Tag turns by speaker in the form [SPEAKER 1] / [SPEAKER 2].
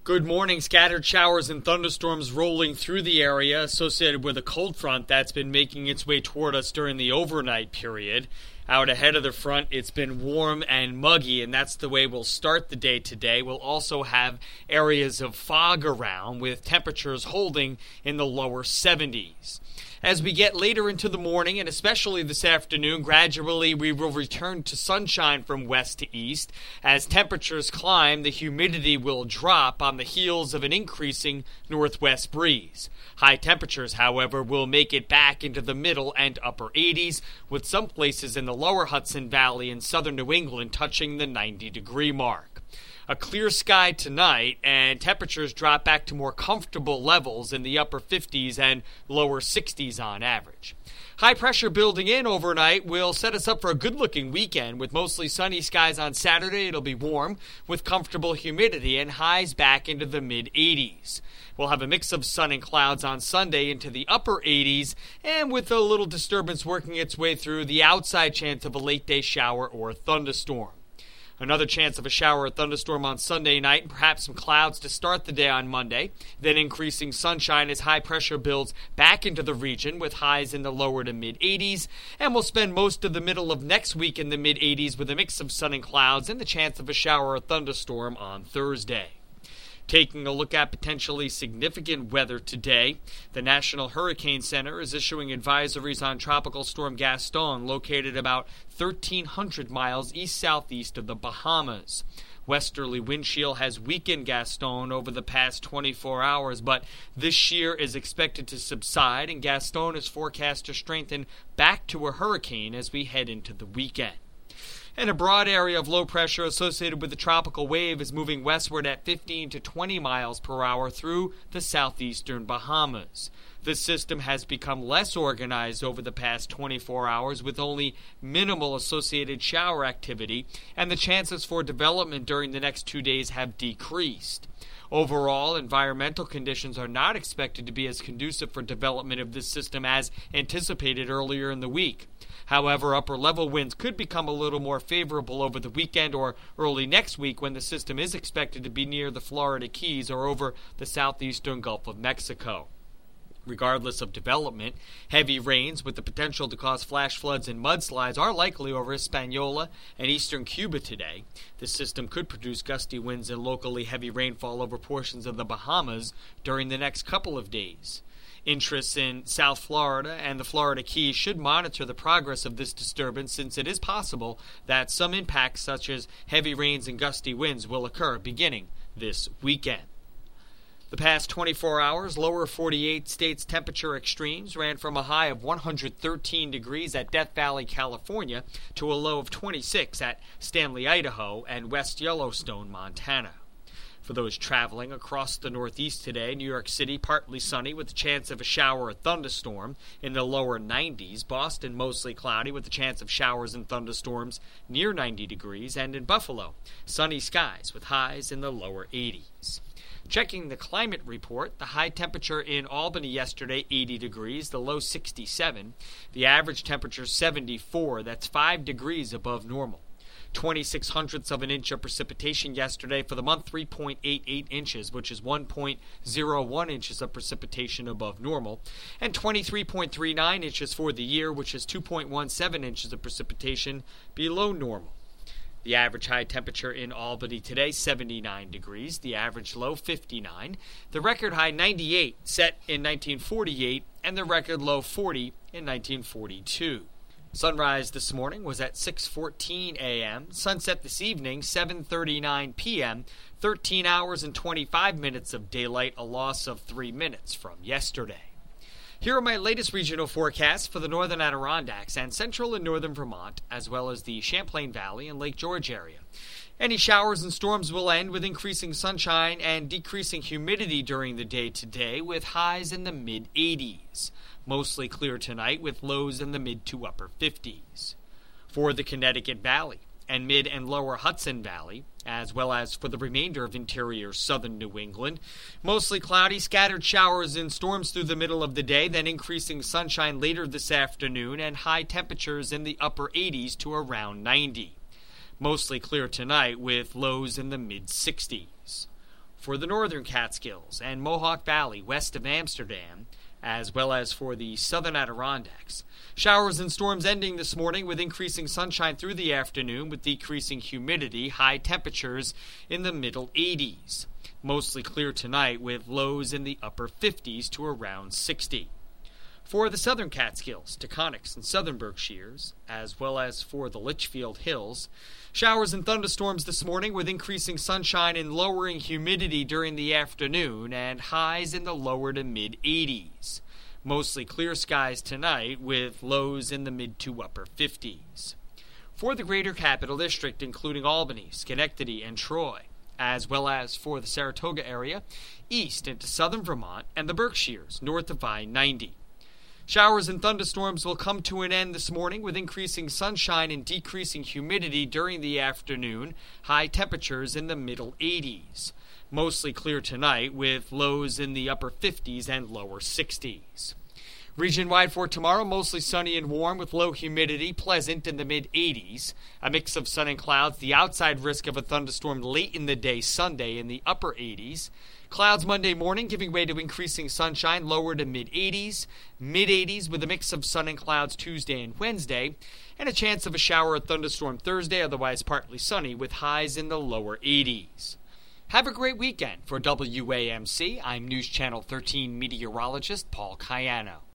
[SPEAKER 1] Good morning. Scattered showers and thunderstorms rolling through the area associated with a cold front that's been making its way toward us during the overnight period. Out ahead of the front, it's been warm and muggy, and that's the way we'll start the day today. We'll also have areas of fog around with temperatures holding in the lower 70s. As we get later into the morning, and especially this afternoon, gradually we will return to sunshine from west to east. As temperatures climb, the humidity will drop on the heels of an increasing northwest breeze. High temperatures, however, will make it back into the middle and upper 80s, with some places in the lower Hudson Valley and southern New England touching the 90-degree mark. A clear sky tonight, and temperatures drop back to more comfortable levels in the upper 50s and lower 60s on average. High pressure building in overnight will set us up for a good-looking weekend with mostly sunny skies on Saturday. It'll be warm with comfortable humidity and highs back into the mid-80s. We'll have a mix of sun and clouds on Sunday into the upper 80s, and with a little disturbance working its way through, the outside chance of a late-day shower or thunderstorm. Another chance of a shower or thunderstorm on Sunday night, and perhaps some clouds to start the day on Monday. Then increasing sunshine as high pressure builds back into the region with highs in the lower to mid-80s. And we'll spend most of the middle of next week in the mid-80s with a mix of sun and clouds and the chance of a shower or thunderstorm on Thursday. Taking a look at potentially significant weather today, the National Hurricane Center is issuing advisories on Tropical Storm Gaston, located about 1,300 miles east-southeast of the Bahamas. Westerly wind chill has weakened Gaston over the past 24 hours, but this shear is expected to subside, and Gaston is forecast to strengthen back to a hurricane as we head into the weekend. And a broad area of low pressure associated with the tropical wave is moving westward at 15 to 20 miles per hour through the southeastern Bahamas. This system has become less organized over the past 24 hours with only minimal associated shower activity, and the chances for development during the next 2 days have decreased. Overall, environmental conditions are not expected to be as conducive for development of this system as anticipated earlier in the week. However, upper-level winds could become a little more favorable over the weekend or early next week when the system is expected to be near the Florida Keys or over the southeastern Gulf of Mexico. Regardless of development, heavy rains with the potential to cause flash floods and mudslides are likely over Hispaniola and eastern Cuba today. This system could produce gusty winds and locally heavy rainfall over portions of the Bahamas during the next couple of days. Interests in South Florida and the Florida Keys should monitor the progress of this disturbance, since it is possible that some impacts such as heavy rains and gusty winds will occur beginning this weekend. The past 24 hours, lower 48 states' temperature extremes ran from a high of 113 degrees at Death Valley, California, to a low of 26 at Stanley, Idaho, and West Yellowstone, Montana. For those traveling across the Northeast today, New York City partly sunny with a chance of a shower or thunderstorm in the lower 90s. Boston mostly cloudy with a chance of showers and thunderstorms near 90 degrees. And in Buffalo, sunny skies with highs in the lower 80s. Checking the climate report, the high temperature in Albany yesterday, 80 degrees, the low 67. The average temperature 74, that's 5 degrees above normal. 26 hundredths of an inch of precipitation yesterday. For the month, 3.88 inches, which is 1.01 inches of precipitation above normal, and 23.39 inches for the year, which is 2.17 inches of precipitation below normal. The average high temperature in Albany today, 79 degrees. The average low, 59. The record high, 98, set in 1948, and the record low, 40, in 1942. Sunrise this morning was at 6:14 a.m. Sunset this evening, 7:39 p.m. 13 hours and 25 minutes of daylight, a loss of 3 minutes from yesterday. Here are my latest regional forecasts for the northern Adirondacks and central and northern Vermont, as well as the Champlain Valley and Lake George area. Any showers and storms will end with increasing sunshine and decreasing humidity during the day today, with highs in the mid-80s. Mostly clear tonight with lows in the mid to upper 50s. For the Connecticut Valley and mid and lower Hudson Valley, as well as for the remainder of interior southern New England, mostly cloudy, scattered showers and storms through the middle of the day, then increasing sunshine later this afternoon and high temperatures in the upper 80s to around 90. Mostly clear tonight with lows in the mid-60s. for the northern Catskills and Mohawk Valley west of Amsterdam, as well as for the southern Adirondacks. Showers and storms ending this morning with increasing sunshine through the afternoon with decreasing humidity, high temperatures in the middle 80s. Mostly clear tonight with lows in the upper 50s to around 60. For the southern Catskills, Taconics, and southern Berkshires, as well as for the Litchfield Hills, showers and thunderstorms this morning with increasing sunshine and lowering humidity during the afternoon and highs in the lower to mid-80s. Mostly clear skies tonight with lows in the mid to upper 50s. For the greater capital district, including Albany, Schenectady, and Troy, as well as for the Saratoga area, east into southern Vermont, and the Berkshires, north of I-90. Showers and thunderstorms will come to an end this morning with increasing sunshine and decreasing humidity during the afternoon, high temperatures in the middle 80s. Mostly clear tonight with lows in the upper 50s and lower 60s. Region-wide for tomorrow, mostly sunny and warm with low humidity, pleasant in the mid-80s. A mix of sun and clouds, the outside risk of a thunderstorm late in the day Sunday in the upper 80s. Clouds Monday morning giving way to increasing sunshine, lower to mid-80s. Mid-80s with a mix of sun and clouds Tuesday and Wednesday. And a chance of a shower or thunderstorm Thursday, otherwise partly sunny with highs in the lower 80s. Have a great weekend. For WAMC, I'm News Channel 13 meteorologist Paul Cayano.